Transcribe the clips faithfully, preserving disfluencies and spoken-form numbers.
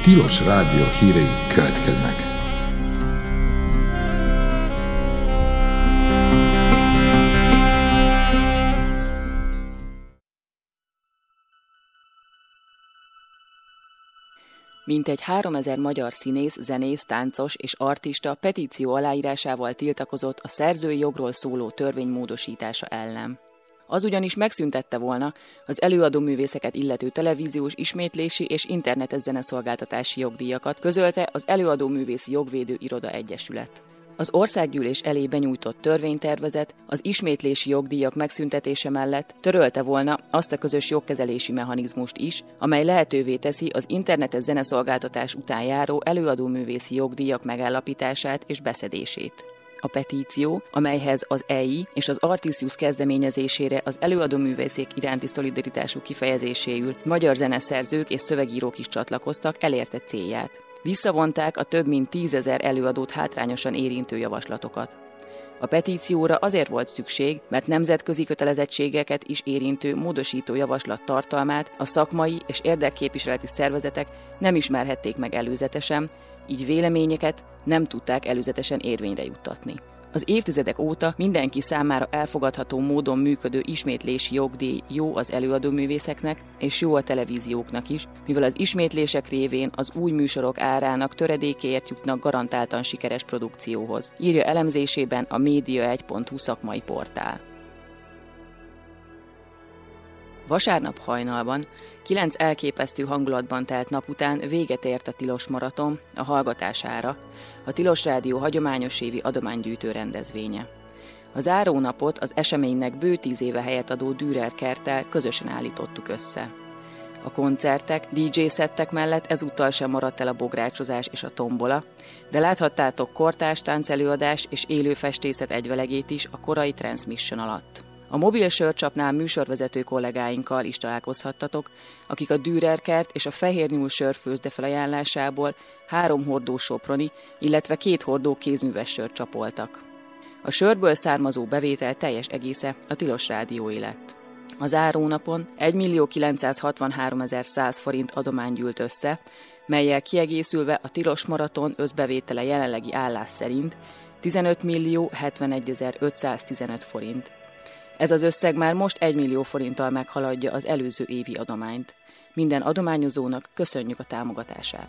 Tilos Rádió hírei következnek. Mintegy háromezer magyar színész, zenész, táncos és artista petíció aláírásával tiltakozott a szerzői jogról szóló törvény módosítása ellen. Az ugyanis megszüntette volna az előadó művészeket illető televíziós ismétlési és internetes zeneszolgáltatási jogdíjakat, közölte az Előadó Művészi Jogvédő Iroda Egyesület. Az országgyűlés elé benyújtott törvénytervezet az ismétlési jogdíjak megszüntetése mellett törölte volna azt a közös jogkezelési mechanizmust is, amely lehetővé teszi az internetes zeneszolgáltatás után járó előadóművészi jogdíjak megállapítását és beszedését. A petíció, amelyhez az E I és az Artisius kezdeményezésére az előadóművészek iránti szolidaritásuk kifejezéséül magyar zeneszerzők és szövegírók is csatlakoztak, elérte célját. Visszavonták a több mint tízezer előadót hátrányosan érintő javaslatokat. A petícióra azért volt szükség, mert nemzetközi kötelezettségeket is érintő módosító javaslat tartalmát a szakmai és érdekképviseleti szervezetek nem ismerhették meg előzetesen, így véleményeket nem tudták előzetesen érvényre juttatni. Az évtizedek óta mindenki számára elfogadható módon működő ismétlési jogdíj jó az előadóművészeknek és jó a televízióknak is, mivel az ismétlések révén az új műsorok árának töredékéért jutnak garantáltan sikeres produkcióhoz, írja elemzésében a média egy pont hu szakmai portál. Vasárnap hajnalban, kilenc elképesztő hangulatban telt nap után véget ért a Tilos Maraton a hallgatására, a Tilos Rádió hagyományos évi adománygyűjtő rendezvénye. A zárónapot az eseménynek bő tíz éve helyet adó Dürer kerttel közösen állítottuk össze. A koncertek, dé dzsé szettek mellett ezúttal sem maradt el a bográcsozás és a tombola, de láthattátok kortárs táncelőadás és élő festészet egyvelegét is a korai Transmission alatt. A mobil sörcsapnál műsorvezető kollégáinkkal is találkozhattatok, akik a Dürer kert és a Fehér Nyúl sörfőzde felajánlásából három hordó soproni, illetve két hordó kézműves sört csapoltak. A sörből származó bevétel teljes egésze a Tilos Rádióé lett. A zárónapon egymillió kilencszázhatvanháromezer-száz forint adomány gyűlt össze, mellyel kiegészülve a Tilos Maraton összbevétele jelenlegi állás szerint tizenötmillió hetvenegyezer-ötszáztizenöt forint. Ez az összeg már most egymillió forinttal meghaladja az előző évi adományt. Minden adományozónak köszönjük a támogatását.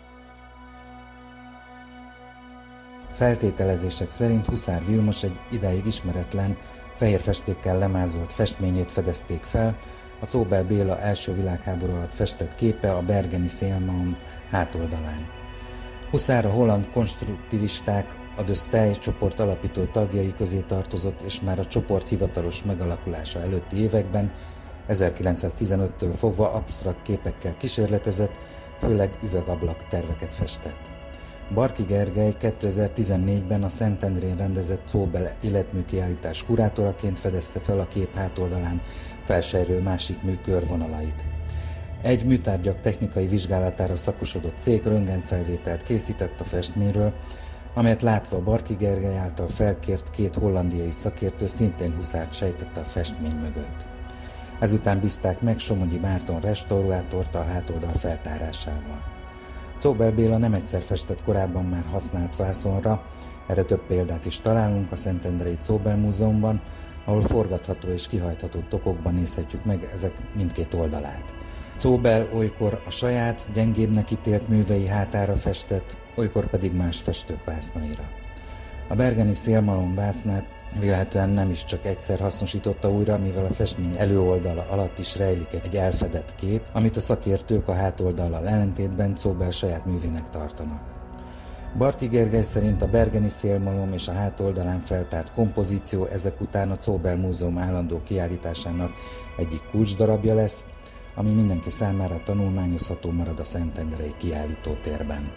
Feltételezések szerint Huszár Vilmos egy idáig ismeretlen, fehér festékkel lemázolt festményét fedezték fel, a Czóbel Béla első világháború alatt festett képe a bergeni szélmalom hátoldalán. Huszár a holland konstruktivisták, a De Stijl csoport alapító tagjai közé tartozott, és már a csoport hivatalos megalakulása előtti években, ezerkilencszáztizenöttől fogva absztrakt képekkel kísérletezett, főleg üvegablak terveket festett. Barki Gergely kétezer-tizennégyben a Szentendrén rendezett Czóbel életműkiállítás kurátoraként fedezte fel a kép hátoldalán felsejlő másik mű körvonalait. Egy műtárgyak technikai vizsgálatára szakosodott cég röntgenfelvételt készített a festményről, amelyet látva Barki Gergely által felkért két hollandiai szakértő szintén Huszárt sejtette a festmény mögött. Ezután bízták meg Somogyi Márton restaurátort a hátoldal feltárásával. Czóbel Béla nem egyszer festett korábban már használt vászonra, erre több példát is találunk a Szentendrei Czóbel Múzeumban, ahol forgatható és kihajtható tokokban nézhetjük meg ezek mindkét oldalát. Czóbel olykor a saját, gyengébbnek ítélt művei hátára festett, olykor pedig más festők vásznaira. A bergeni szélmalom vásznát vélhetően nem is csak egyszer hasznosította újra, mivel a festmény előoldala alatt is rejlik egy elfedett kép, amit a szakértők a hátoldallal ellentétben Czóbel saját művének tartanak. Barki Gergely szerint a bergeni szélmalom és a hátoldalán feltárt kompozíció ezek után a Czóbel Múzeum állandó kiállításának egyik kulcsdarabja lesz, ami mindenki számára tanulmányozható marad a Szentendrei kiállítótérben.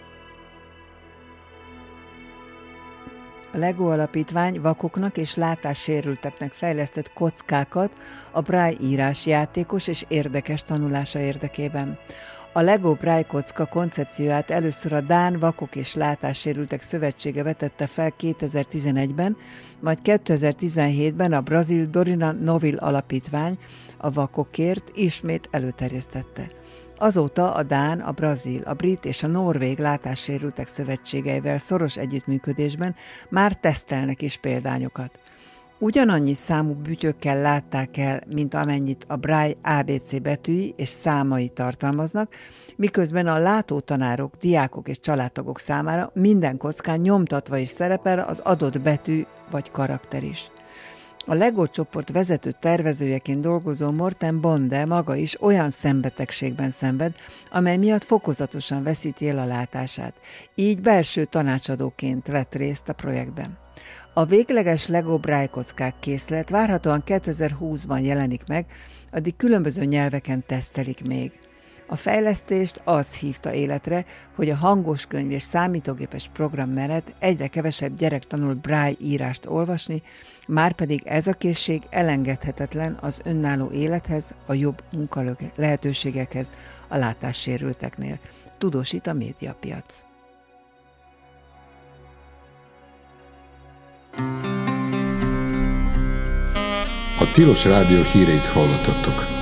A LEGO Alapítvány vakoknak és látássérülteknek fejlesztett kockákat a Braille írás játékos és érdekes tanulása érdekében. A LEGO Braille kocka koncepcióját először a Dán Vakok és Látássérültek Szövetsége vetette fel kétezer-tizenegyben, majd kétezer-tizenhétben a brazil Dorina Novil Alapítvány a vakokért ismét előterjesztette. Azóta a dán, a brazil, a brit és a norvég látássérültek szövetségeivel szoros együttműködésben már tesztelnek is példányokat. Ugyanannyi számú bütyökkel látták el, mint amennyit a Braille á bé cé betűi és számai tartalmaznak, miközben a látótanárok, diákok és családtagok számára minden kockán nyomtatva is szerepel az adott betű vagy karakter is. A LEGO csoport vezető tervezőjeként dolgozó Morten Bonde maga is olyan szembetegségben szenved, amely miatt fokozatosan veszíti el a látását. Így belső tanácsadóként vett részt a projektben. A végleges LEGO Braille kockák készlet várhatóan kétezer-húszban jelenik meg, addig különböző nyelveken tesztelik még. A fejlesztést az hívta életre, hogy a hangos könyv és számítógépes program mellett egyre kevesebb gyerek tanul Braille írást olvasni, márpedig ez a készség elengedhetetlen az önálló élethez, a jobb munka lehetőségekhez a látássérülteknél, tudósít a Médiapiac. A Tilos Rádió híreit hallottattok.